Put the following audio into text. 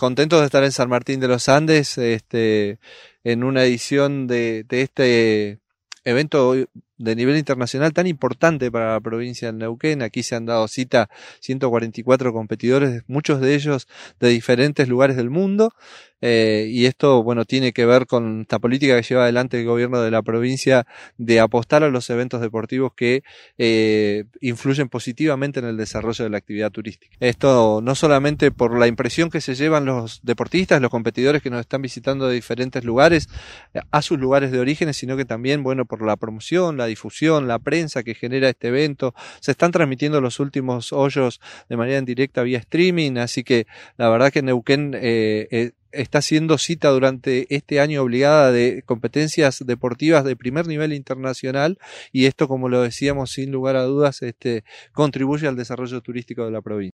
contentos de estar en San Martín de los Andes, en una edición de este evento de nivel internacional tan importante para la provincia de Neuquén. Aquí se han dado cita 144 competidores, muchos de ellos de diferentes lugares del mundo, y esto, bueno, tiene que ver con esta política que lleva adelante el gobierno de la provincia de apostar a los eventos deportivos que influyen positivamente en el desarrollo de la actividad turística. Esto no solamente por la impresión que se llevan los deportistas, los competidores que nos están visitando de diferentes lugares a sus lugares de origen, sino que también, bueno, por la promoción, la difusión, la prensa que genera este evento. Se están transmitiendo los últimos hoyos de manera indirecta vía streaming, así que la verdad que Neuquén está haciendo cita durante este año obligada de competencias deportivas de primer nivel internacional, y esto, como lo decíamos, sin lugar a dudas, contribuye al desarrollo turístico de la provincia.